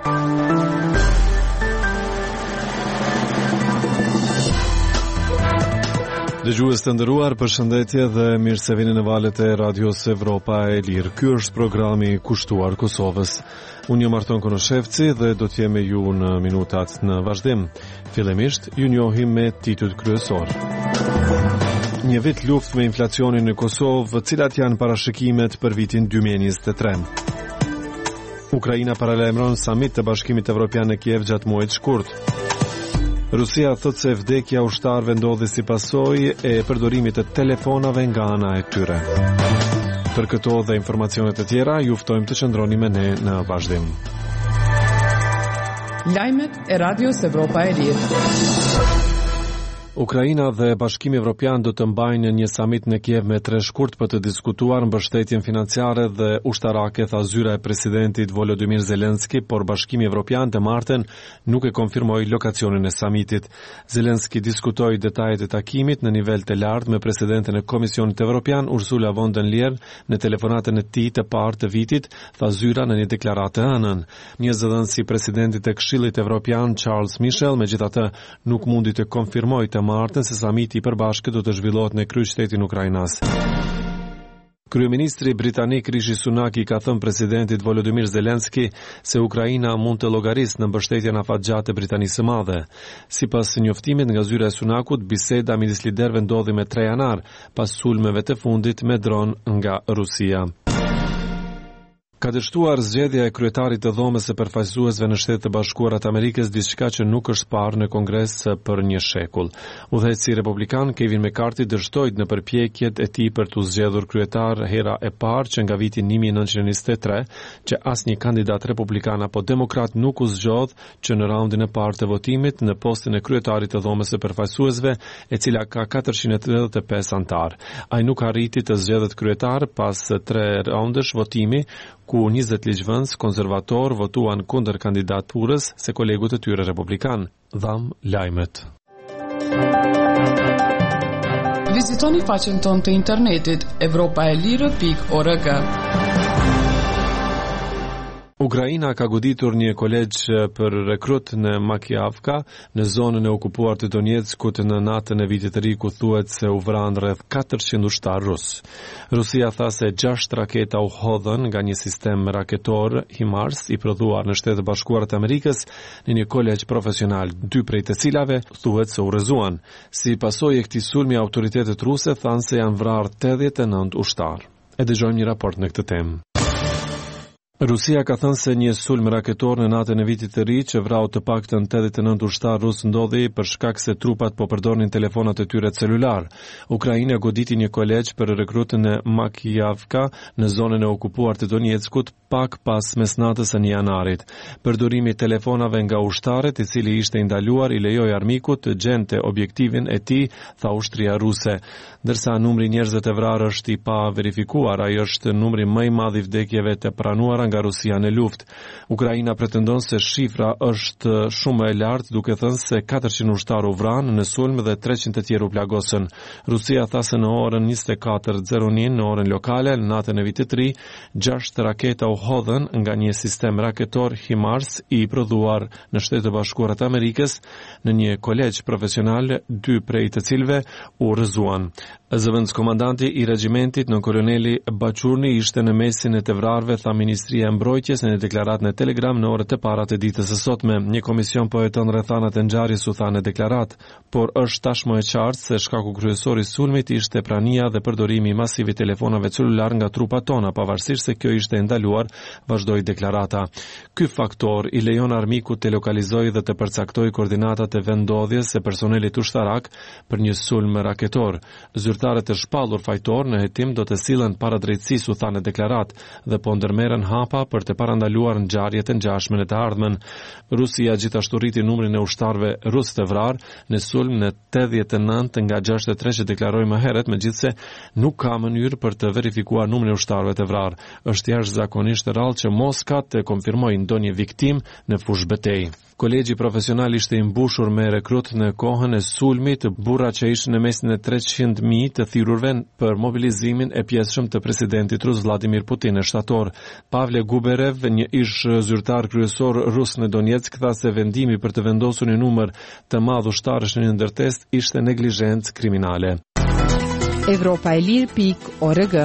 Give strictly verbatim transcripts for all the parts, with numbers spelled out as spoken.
Dëgjues të nderuar, përshëndetje dhe mirë se vini në valët e Radios Evropa e Lirë. Ky është programi kushtuar Kosovës. Unë jam Arton Konoshevci dhe do të jem me ju në minutat në vazhdim. Fillimisht ju njohim me titujt kryesor. Një vit luftë me inflacionin në Kosovë, cilat janë parashikimet për vitin dy mijë e njëzet e tre. Ukraina paralajmëron samit të Bashkimit Evropian në Kiev gjatë muajit shkurt. Rusia thot se vdekja ushtarëve ndodhi si pasojë e përdorimit të telefonave nga ana e tyre. Për këto dhe informacione të tjera, ju ftojmë të qëndroni me ne në vazhdim. Lajmet e Radios Evropa e Lirë. Ukraina dhe Bashkimi Evropian do të mbajnë një samit në Kiev me tre shkurt për të diskutuar mbështetjen financiare dhe ushtarake, tha zyra e presidentit Volodymyr Zelensky, por Bashkimi Evropian të martën nuk e konfirmoi lokacionin e samitit. Zelensky diskutoi detajet e takimit në nivel të lartë me presidentin e Komisionit Evropian Ursula von der Leyen në telefonatën e tij të parë të vitit, tha zyra në një deklaratë hënën. Një zëdhënës i presidentit të Këshillit Evropian Charles Michel megjithatë nuk mundi të konfirmojë të martën se samiti i përbashkët do të zhvillohet në kryeqytetin ukrainas. Kryeministri britanik Rishi Sunak i ka thënë presidentit Volodymyr Zelensky se Ukraina mund të llogarisë në mbështetjen afatgjatë të Britanisë së Madhe. Sipas njoftimit nga zyra e Sunakut, biseda midis liderëve ndodhi me tre janar, pas sulmeve të fundit me dron nga Rusia. Ka dështuar zgjedhja e kryetarit të dhomës së përfaqësuesve në Shtetet e Bashkuara të Amerikës, diçka që nuk është parë në Kongres për një shekull. Udhëheqësi republikan Kevin McCarthy dështoi në përpjekjet e tij për të zgjedhur kryetar hera e parë që nga viti një mijë e nëntëqind e njëzet e tre që asnjë kandidat republikan apo demokrat nuk u zgjodh që në raundin e parë të votimit në postin e kryetarit të dhomës së përfaqësuesve, e cila ka katërqind e tridhjetë e pesë antar. Ai nuk arriti të zgjedhet kryetar pas tre raundesh votimi, ku njëzet ligjvënës konservator votuan kundër kandidaturës se kolegut e tyre republikan. Dham lajmet. Vizitoni faqen tonë të internetit evropaelire pikë org. Ukraina ka goditur një kolegj për rekrut në Makiavka, në zonën e okupuar të Donetskut në natën e vitit të ri, ku thuhet se u vranë rreth katërqind ushtar rus. Rusia tha se gjashtë raketa u hodhën nga një sistem raketor HIMARS i prodhuar në Shtetet e Bashkuara të Amerikës në një kolegj profesional, dy prej të cilave thuhet se u rrëzuan. Si pasojë e këtij sulmi, autoritetet ruse thanë se janë vrarë tetëdhjetë e nëntë ushtar. E dëgjojmë një raport në këtë temë. Rusia ka thënë se një sulm raketor në natën e vitit të ri që vrau të paktën tetëdhjetë e nëntë ushtar rus ndodhi për shkak se trupat po përdornin telefonat e tyre celular. Ukraina goditi një kolegj për rekrutën e Makiavka në zonën e okupuar të Donetskut pak pas mesnatës së një janarit. Përdorimi i telefonave nga ushtarët, i cili ishte ndaluar, i lejoi armikut të gjente objektivin e tij, tha ushtria ruse. Ndërsa numri i njerëzve të vrarë është i pa verifikuar, ai është numri më i madh i vdekjeve të pranuara nga Rusia në luftë. Ukraina pretendon se shifra është shumë e lartë, duke thënë se katërqind ushtar u vranë në sulm dhe treqind të tjerë u plagosën. Rusia tha se në orën njëzet e katër e një në orën lokale, në natën e vitit të ri, gjashtë raketa u hodhën nga një sistem raketor HIMARS i prodhuar në Shtetet e Bashkuara të Amerikës në një kolegj profesional, dy prej të cilëve u rrëzuan. Zëvendës komandanti i regjimentit në koloneli Bachurni ishte në mesin e të vrarëve, tha Ministria e Mbrojtjes në një deklaratë në Telegram në orët e para të ditës së sotme. Një komision po heton rrethanat e ngjarjes, u tha në deklaratë, por është tashmë e qartë se shkaku kryesor i sulmit ishte prania dhe përdorimi masiv i telefonave celular nga trupat tona, pavarësisht se kjo ishte ndaluar, vazhdoi deklarata. Ky faktor i lejon armikut të lokalizojë dhe të përcaktojë koordinatat e vendodhjes së personelit ushtarak për një sulm raketor. Zyrtarët e shpallur fajtor në hetim do të sillen para drejtësisë, u tha në deklaratë, dhe po ndërmerren hapa për të parandaluar ngjarjet e ngjashme në të ardhmen. Rusia gjithashtu rriti numrin e ushtarëve rus të vrarë në sulm në tetëdhjetë e nëntë nga gjashtëdhjetë e tre që deklaroi më herët, megjithse nuk ka mënyrë për të verifikuar numrin e ushtarëve të vrarë. Është jashtëzakonisht rrallë që Moska të konfirmojë ndonjë viktim në fushë betejë. Kolegji profesional ishte i mbushur me rekrut në kohën e sulmit, burra që ishin në mesin e treqind mijë Akademitë të thirrurve për mobilizimin e pjesëshëm të presidentit rus Vladimir Putin në shtator. Pavle Guberev, një ish zyrtar kryesor rus në Donetsk, tha se vendimi për të vendosur një numër të madh ushtarësh në një ndërtesë ishte neglizhencë kriminale. Evropa e Lirë.org.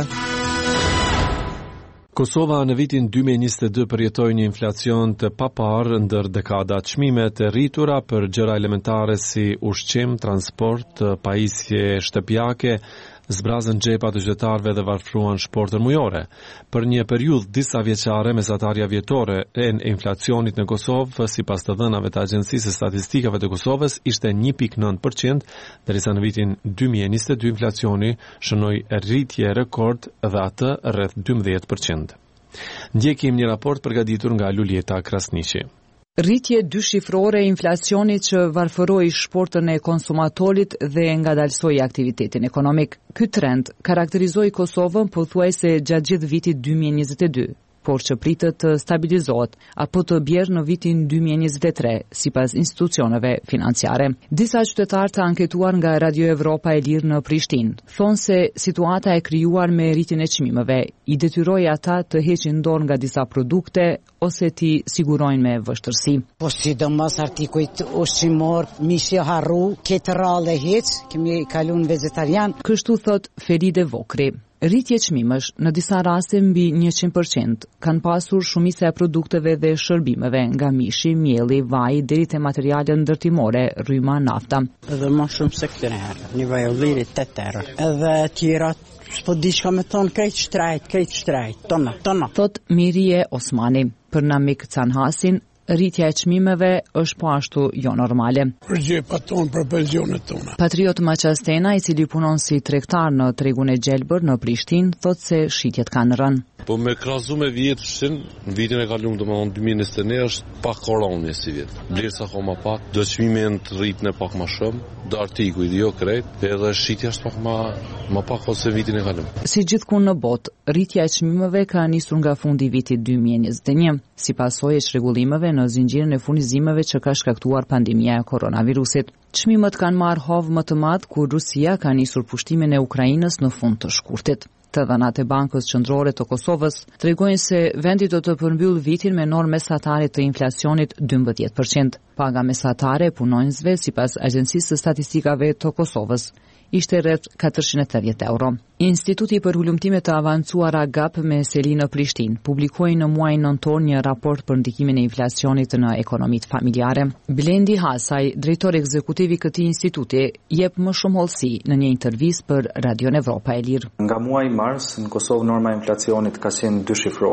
Kosova në vitin dy mijë e njëzet e dy përjetoi një inflacion të paparë ndër dekadat. Çmimet e rritura për gjëra elementare si ushqim, transport, pajisje shtëpiake zbrazën xhepat e qytetarëve dhe varfruan shportën mujore. Për një periudhë disa vjeçare, mesatarja vjetore e inflacionit në Kosovë, sipas të dhënave të Agjencisë së Statistikave të Kosovës, ishte një pikë nëntë përqind, derisa në vitin dy mijë e njëzet e dy inflacioni shënoi rritje rekord dhe atë rreth dymbëdhjetë përqind. Ndjekim një raport përgatitur nga Lulieta Krasniqi. Rritje dyshifrore e inflacionit që varfëroi shportën e konsumatorit dhe ngadalsoi aktivitetin ekonomik. Ky trend karakterizoi Kosovën pothuajse gjatë gjithë vitit dy mijë e njëzet e dy, por që pritet të stabilizohet apo të bjerë në vitin dy mijë e njëzet e tre, sipas institucioneve financiare. Disa qytetarë të anketuar nga Radio Evropa e Lirë në Prishtinë thonë se situata e krijuar me rritjen e çmimeve i detyroi ata të heqin dorë nga disa produkte ose t'i sigurojnë me vështirësi. Po sidomos artikujt ushqimor, mishi harru, këtë rallë hiç, kemi kaluar vegetarian. Kështu thot Feride Vokri. Rritje çmimësh në disa raste mbi njëqind përqind kanë pasur shumica e produkteve dhe shërbimeve, nga mishi, mielli, vaji deri te materialet ndërtimore, rryma, nafta. Edhe më shumë se këtë herë, nivelli i lirit tetë herë. Edhe tjera s'po di çka më thon, krejt shtrajt, krejt shtrajt, tona, tona. Thot Mirie Osmani. Për Namik Canhasin, rritja e çmimeve është po ashtu jo normale. Për gjepat tonë, për pensionet tona. Patriot Maqastena, i cili punon si tregtar në tregun e Gjelbër në Prishtinë, thot se shitjet kanë rënë. Po me krahasu me vjetëshin, në vitin e kaluar domethënë dy mijë e njëzet e një është pak koronje si vjet. Vlerësa akoma pak, do çmimin të rritën pak më shumë, do artikuj jo krejt, edhe shitja është pak më më pak ose vitin e kaluar. Si gjithkund në botë, rritja e çmimeve ka nisur nga fundi i vitit dy mijë e njëzet e një, si pasojë e çrregullimeve në zinxhirin e furnizimeve që ka shkaktuar pandemia e koronavirusit. Çmimet kanë marrë hovë më të madh kur Rusia ka nisur pushtimin e Ukrainës në fund të shkurtit. Të dhënat e Bankës Qendrore të Kosovës tregojnë se vendi do të përmbyll vitin me normë mesatare të inflacionit dymbëdhjetë përqind. Paga mesatare e punonjësve sipas Agjencisë së Statistikave të Kosovës ishte rreth katërqind e tridhjetë euro. Instituti për Hulumtime të Avancuara G A P me seli në Prishtinë publikoi në muajin nëntor një raport për ndikimin e inflacionit në ekonomitë familjare. Blendi Hasaj, drejtori ekzekutiv i këtij instituti, jep më shumë hollësi në një intervistë për Radio Evropa e Lirë. Nga muaji mars në Kosovë norma e inflacionit ka qenë dyshifrore.